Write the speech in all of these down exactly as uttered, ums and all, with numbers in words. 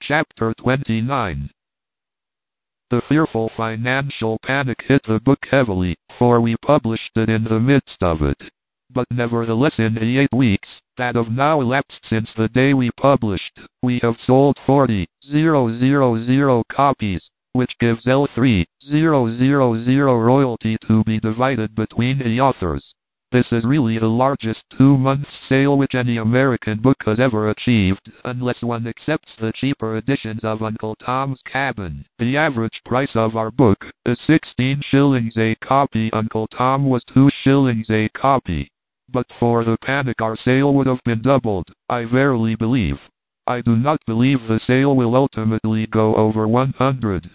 Chapter twenty-nine. The fearful financial panic hit the book heavily, for we published it in the midst of it. But nevertheless, in the eight weeks that have now elapsed since the day we published, we have sold forty thousand copies, which gives L three thousand royalty to be divided between the authors. This is really the largest two-month sale which any American book has ever achieved, unless one accepts the cheaper editions of Uncle Tom's Cabin. The average price of our book is sixteen shillings a copy. Uncle Tom was two shillings a copy. But for the panic our sale would have been doubled, I verily believe. I do not believe the sale will ultimately go over one hundred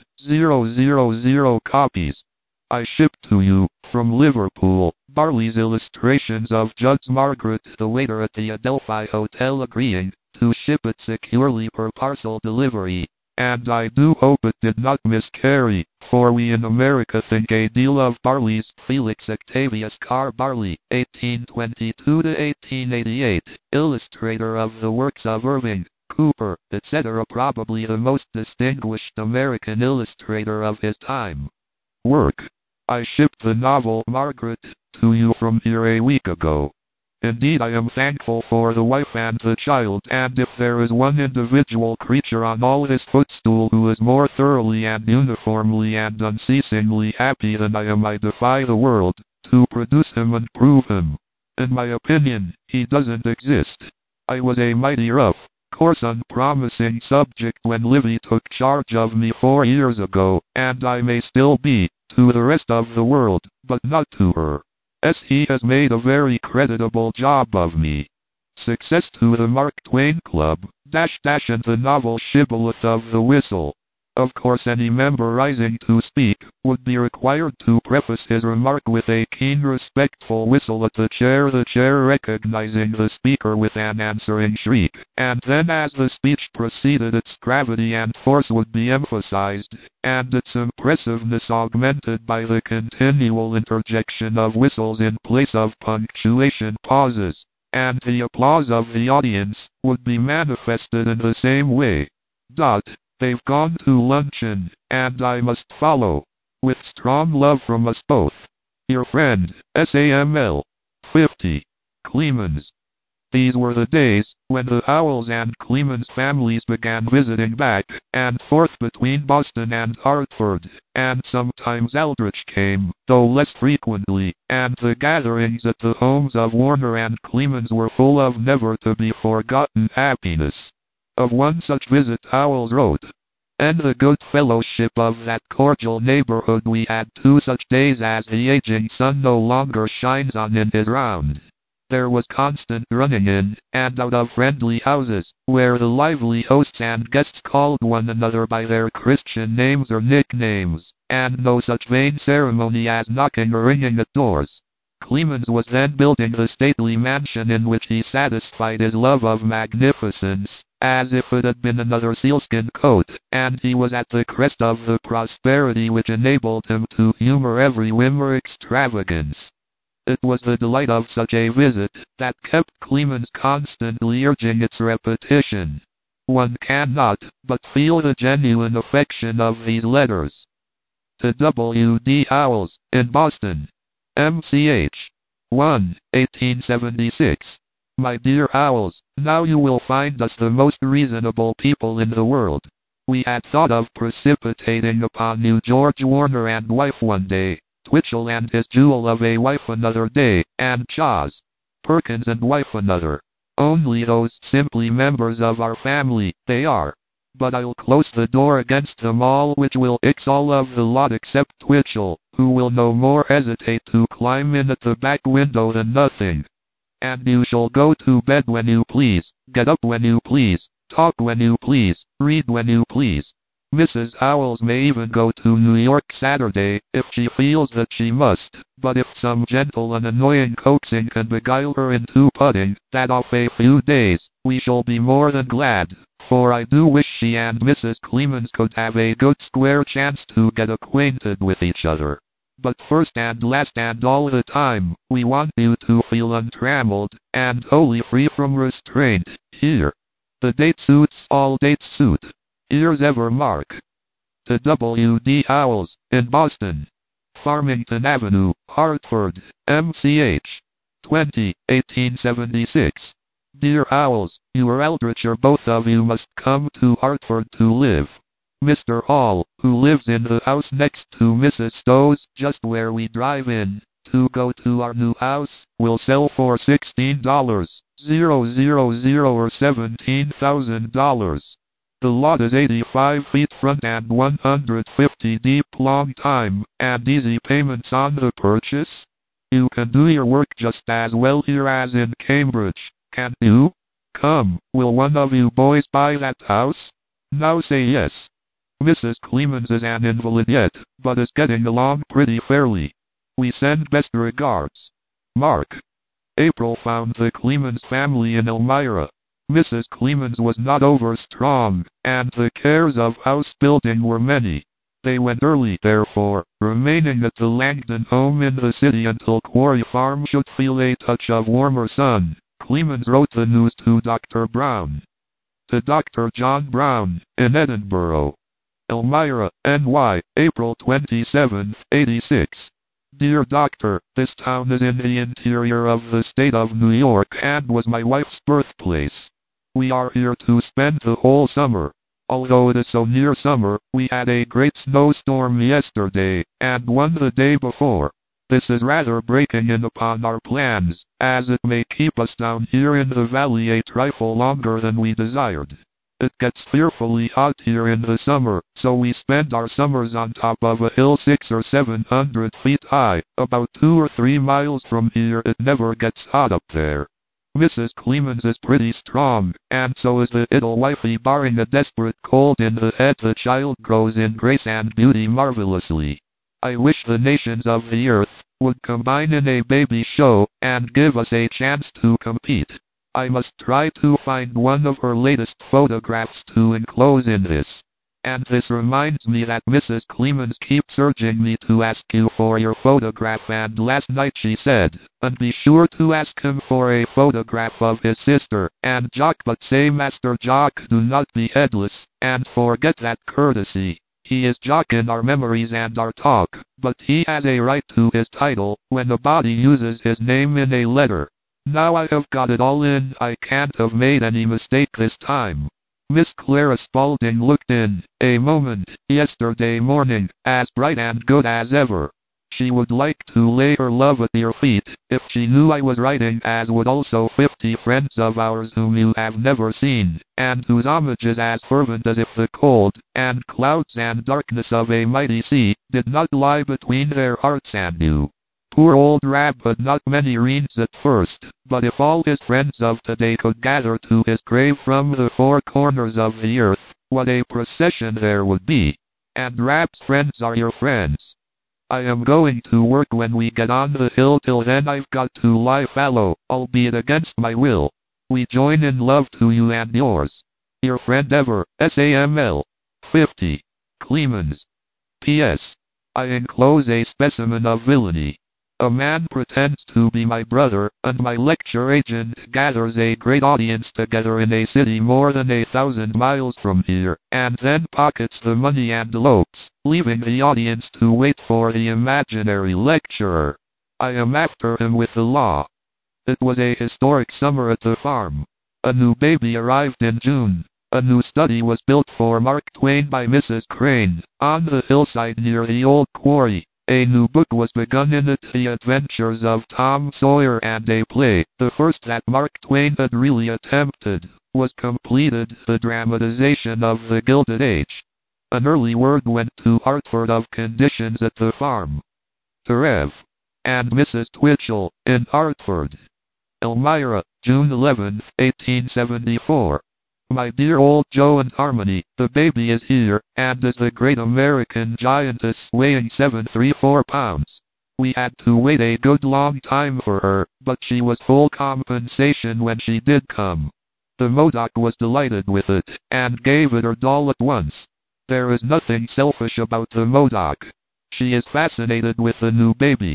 thousand copies. I ship to you, from Liverpool, Barley's illustrations of Judge Margaret, the waiter at the Adelphi Hotel, agreeing to ship it securely per parcel delivery, and I do hope it did not miscarry, for we in America think a deal of Barley's. Felix Octavius Carr Barley, eighteen twenty-two to eighteen eighty-eight, illustrator of the works of Irving, Cooper, et cetera, probably the most distinguished American illustrator of his time. Work. I shipped the novel Margaret to you from here a week ago. Indeed, I am thankful for the wife and the child, and if there is one individual creature on all this footstool who is more thoroughly and uniformly and unceasingly happy than I am, I defy the world to produce him and prove him. In my opinion, he doesn't exist. I was a mighty rough, coarse, unpromising subject when Livy took charge of me four years ago, and I may still be, to the rest of the world, but not to her. As he has made a very creditable job of me. Success to the Mark Twain Club, dash dash, and the novel Shibboleth of the Whistle. Of course, any member rising to speak would be required to preface his remark with a keen, respectful whistle at the chair, the chair recognizing the speaker with an answering shriek, and then as the speech proceeded its gravity and force would be emphasized, and its impressiveness augmented by the continual interjection of whistles in place of punctuation pauses, and the applause of the audience would be manifested in the same way. Dot. They've gone to luncheon, and I must follow. With strong love from us both. Your friend, S A M L. fifty. Clemens. These were the days when the Howells and Clemens families began visiting back and forth between Boston and Hartford, and sometimes Aldrich came, though less frequently, and the gatherings at the homes of Warner and Clemens were full of never-to-be-forgotten happiness. Of one such visit Howells wrote, "And the good fellowship of that cordial neighborhood we had two such days as the aging sun no longer shines on in his round. There was constant running in and out of friendly houses, where the lively hosts and guests called one another by their Christian names or nicknames, and no such vain ceremony as knocking or ringing at doors." Clemens was then building the stately mansion in which he satisfied his love of magnificence, as if it had been another sealskin coat, and he was at the crest of the prosperity which enabled him to humor every whim or extravagance. It was the delight of such a visit that kept Clemens constantly urging its repetition. One cannot but feel the genuine affection of these letters. To W D Howells, in Boston. M C H. one, eighteen seventy-six. My dear Howells, now you will find us the most reasonable people in the world. We had thought of precipitating upon you George Warner and wife one day, Twitchell and his jewel of a wife another day, and Chas. Perkins and wife another. Only those simply members of our family, they are. But I'll close the door against them all, which will ix all of the lot except Twitchell, who will no more hesitate to climb in at the back window than nothing. And you shall go to bed when you please, get up when you please, talk when you please, read when you please. Missus Howells may even go to New York Saturday, if she feels that she must, but if some gentle and annoying coaxing can beguile her into putting that off a few days, we shall be more than glad, for I do wish she and Missus Clemens could have a good square chance to get acquainted with each other. But first and last and all the time, we want you to feel untrammeled, and wholly free from restraint, here. The date suits, all dates suit. Yours ever, Mark. To W D Howells, in Boston. Farmington Avenue, Hartford, M C H. twenty, eighteen seventy-six. Dear Howells, you or Eldritch or both of you must come to Hartford to live. Mister Hall, who lives in the house next to Missus Stowe's, just where we drive in to go to our new house, will sell for sixteen dollars, zero zero zero or seventeen thousand dollars. The lot is eighty-five feet front and one hundred fifty deep, long time, and easy payments on the purchase. You can do your work just as well here as in Cambridge, can't you? Come, will one of you boys buy that house? Now say yes. Missus Clemens is an invalid yet, but is getting along pretty fairly. We send best regards. Mark. April found the Clemens family in Elmira. Missus Clemens was not over strong, and the cares of house building were many. They went early, therefore, remaining at the Langdon home in the city until Quarry Farm should feel a touch of warmer sun. Clemens wrote the news to Doctor Brown. To Doctor John Brown, in Edinburgh. Elmira, N Y, April twenty-seventh, eighty-six. Dear Doctor, this town is in the interior of the state of New York and was my wife's birthplace. We are here to spend the whole summer. Although it is so near summer, we had a great snowstorm yesterday, and one the day before. This is rather breaking in upon our plans, as it may keep us down here in the valley a trifle longer than we desired. It gets fearfully hot here in the summer, so we spend our summers on top of a hill six or seven hundred feet high. About two or three miles from here it never gets hot up there. Missus Clemens is pretty strong, and so is the little wifey. Barring a desperate cold in the head, the child grows in grace and beauty marvelously. I wish the nations of the earth would combine in a baby show, and give us a chance to compete. I must try to find one of her latest photographs to enclose in this. And this reminds me that Missus Clemens keeps urging me to ask you for your photograph, and last night she said, and be sure to ask him for a photograph of his sister, and Jock, but say Master Jock, do not be headless, and forget that courtesy. He is Jock in our memories and our talk, but he has a right to his title when a body uses his name in a letter. Now I have got it all in, I can't have made any mistake this time. Miss Clara Spaulding looked in, a moment, yesterday morning, as bright and good as ever. She would like to lay her love at your feet, if she knew I was writing, as would also fifty friends of ours whom you have never seen, and whose homage is as fervent as if the cold, and clouds and darkness of a mighty sea, did not lie between their hearts and you. Poor old Rab had not many reins at first, but if all his friends of today could gather to his grave from the four corners of the earth, what a procession there would be. And Rab's friends are your friends. I am going to work when we get on the hill. Till then I've got to lie fallow, albeit against my will. We join in love to you and yours. Your friend ever, S A M L. fifty. Clemens. P S. I enclose a specimen of villainy. A man pretends to be my brother, and my lecture agent gathers a great audience together in a city more than a thousand miles from here, and then pockets the money and elopes, leaving the audience to wait for the imaginary lecturer. I am after him with the law. It was a historic summer at the farm. A new baby arrived in June. A new study was built for Mark Twain by Missus Crane, on the hillside near the old quarry. A new book was begun in it, The Adventures of Tom Sawyer, and a play, the first that Mark Twain had really attempted, was completed, the dramatization of The Gilded Age. An early word went to Hartford of conditions at the farm. To Rev. and Missus Twitchell, in Hartford. Elmira, June eleventh, eighteen seventy-four. My dear old Joe and Harmony, the baby is here, and is the great American giantess, weighing seven three four pounds. We had to wait a good long time for her, but she was full compensation when she did come. The Modoc was delighted with it, and gave it her doll at once. There is nothing selfish about the Modoc. She is fascinated with the new baby.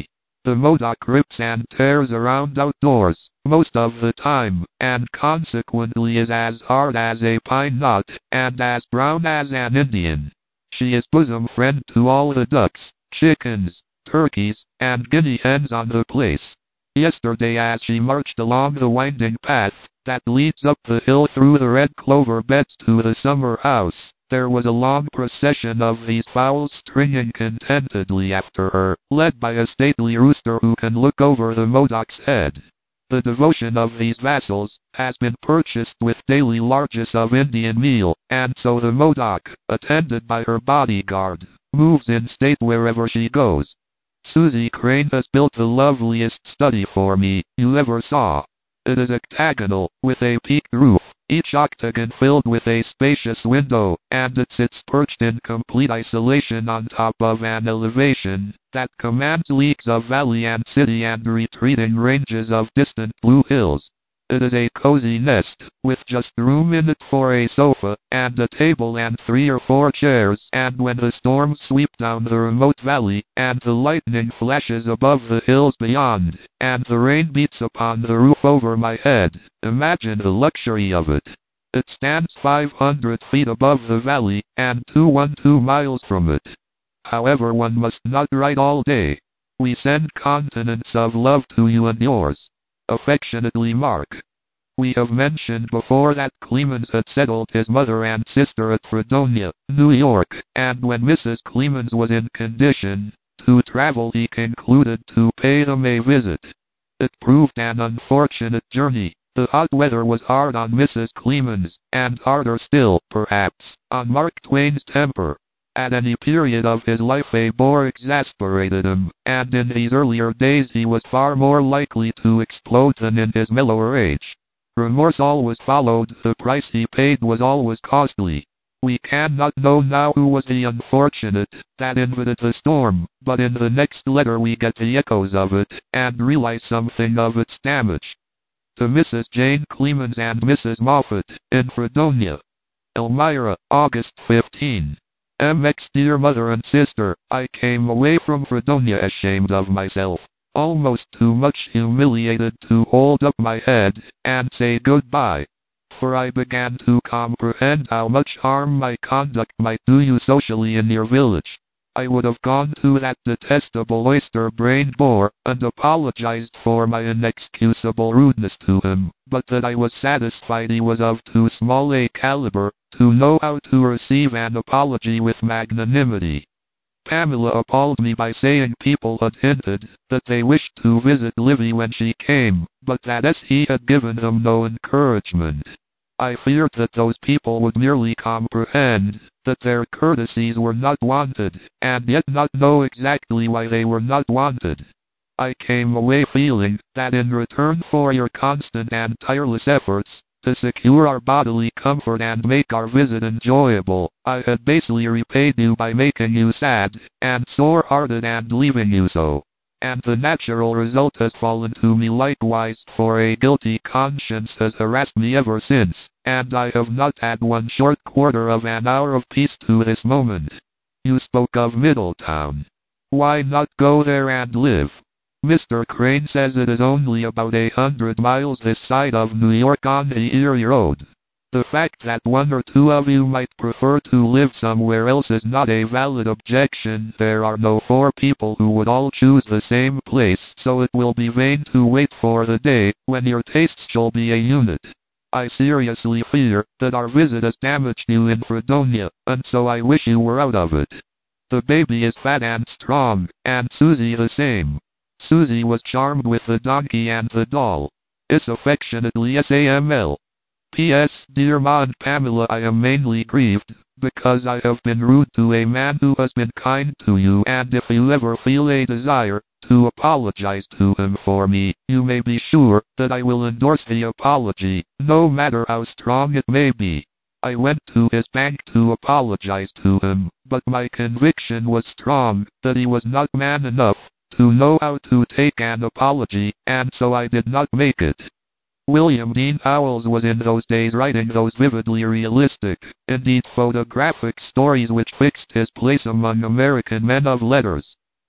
The Modoc rips and tears around outdoors, most of the time, and consequently is as hard as a pine knot, and as brown as an Indian. She is bosom friend to all the ducks, chickens, turkeys, and guinea hens on the place. Yesterday, as she marched along the winding path that leads up the hill through the red clover beds to the summer house, there was a long procession of these fowls stringing contentedly after her, led by a stately rooster who can look over the Modoc's head. The devotion of these vassals has been purchased with daily largesse of Indian meal, and so the Modoc, attended by her bodyguard, moves in state wherever she goes. Susie Crane has built the loveliest study for me you ever saw. It is octagonal, with a peaked roof, each octagon filled with a spacious window, and it sits perched in complete isolation on top of an elevation that commands leagues of valley and city and retreating ranges of distant blue hills. It is a cozy nest, with just room in it for a sofa, and a table and three or four chairs, and when the storms sweep down the remote valley, and the lightning flashes above the hills beyond, and the rain beats upon the roof over my head, imagine the luxury of it. It stands five hundred feet above the valley, and two hundred twelve miles from it. However, one must not write all day. We send continents of love to you and yours. Affectionately, Mark. We have mentioned before that Clemens had settled his mother and sister at Fredonia, New York, and when Missus Clemens was in condition to travel, he concluded to pay them a visit. It proved an unfortunate journey. The hot weather was hard on Missus Clemens, and harder still, perhaps, on Mark Twain's temper. At any period of his life a bore exasperated him, and in these earlier days he was far more likely to explode than in his mellower age. Remorse always followed, the price he paid was always costly. We cannot know now who was the unfortunate that invited the storm, but in the next letter we get the echoes of it, and realize something of its damage. To Missus Jane Clemens and Missus Moffat, in Fredonia. Elmira, August fifteenth. M X Dear Mother and Sister, I came away from Fredonia ashamed of myself, almost too much humiliated to hold up my head and say goodbye. For I began to comprehend how much harm my conduct might do you socially in your village. I would have gone to that detestable oyster-brained boor, and apologized for my inexcusable rudeness to him, but that I was satisfied he was of too small a caliber to know how to receive an apology with magnanimity. Pamela appalled me by saying people had hinted that they wished to visit Livy when she came, but that as he had given them no encouragement. I feared that those people would merely comprehend that their courtesies were not wanted, and yet not know exactly why they were not wanted. I came away feeling that in return for your constant and tireless efforts to secure our bodily comfort and make our visit enjoyable, I had basely repaid you by making you sad and sore-hearted and leaving you so. And the natural result has fallen to me likewise, for a guilty conscience has harassed me ever since, and I have not had one short quarter of an hour of peace to this moment. You spoke of Middletown. Why not go there and live? Mister Crane says it is only about a hundred miles this side of New York on the Erie Road. The fact that one or two of you might prefer to live somewhere else is not a valid objection. There are no four people who would all choose the same place, so it will be vain to wait for the day when your tastes shall be a unit. I seriously fear that our visit has damaged you in Fredonia, and so I wish you were out of it. The baby is fat and strong, and Susie the same. Susie was charmed with the donkey and the doll. Is affectionately S A M L. P S Dear Ma and Pamela, I am mainly grieved because I have been rude to a man who has been kind to you, and if you ever feel a desire to apologize to him for me, you may be sure that I will endorse the apology, no matter how strong it may be. I went to his bank to apologize to him, but my conviction was strong that he was not man enough to know how to take an apology, and so I did not make it. William Dean Howells was in those days writing those vividly realistic, indeed photographic stories which fixed his place among American men of letters.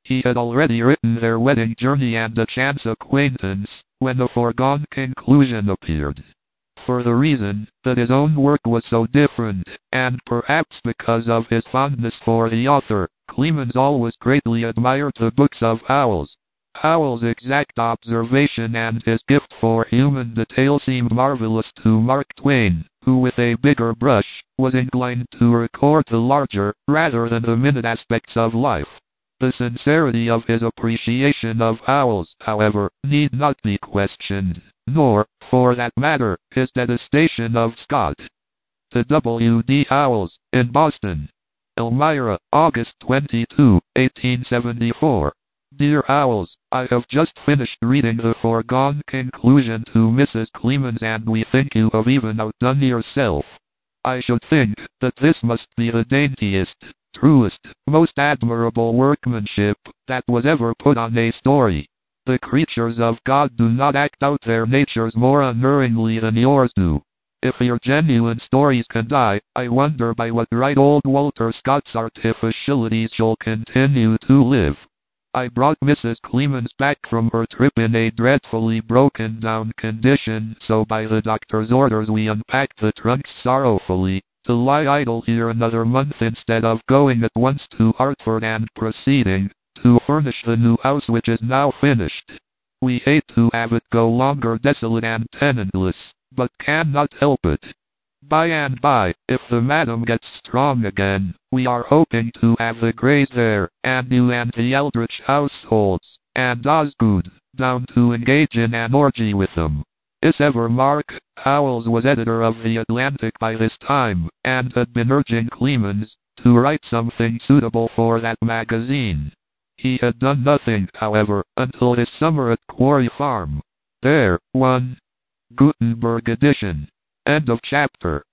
He had already written Their Wedding Journey and A Chance Acquaintance, when the foregone conclusion appeared. For the reason that his own work was so different, and perhaps because of his fondness for the author, Clemens always greatly admired the books of Howells. Howells' exact observation and his gift for human detail seemed marvelous to Mark Twain, who with a bigger brush, was inclined to record the larger, rather than the minute aspects of life. The sincerity of his appreciation of Howells, however, need not be questioned, nor, for that matter, his detestation of Scott. To W D Howells, in Boston. Elmira, August twenty-second, eighteen seventy-four. Dear Howells, I have just finished reading the foregone conclusion to Missus Clemens, and we think you have even outdone yourself. I should think that this must be the daintiest, truest, most admirable workmanship that was ever put on a story. The creatures of God do not act out their natures more unerringly than yours do. If your genuine stories can die, I wonder by what right old Walter Scott's artificialities shall continue to live. I brought Missus Clemens back from her trip in a dreadfully broken down condition, so by the doctor's orders we unpacked the trunks sorrowfully, to lie idle here another month instead of going at once to Hartford and proceeding to furnish the new house which is now finished. We hate to have it go longer desolate and tenantless, but cannot help it. By and by, if the madam gets strong again, we are hoping to have the Greys there, and you and the Eldritch households, and Osgood, down to engage in an orgy with them. Is ever Mark? Howells was editor of The Atlantic by this time, and had been urging Clemens to write something suitable for that magazine. He had done nothing, however, until his summer at Quarry Farm. There, one. Gutenberg edition. End of chapter.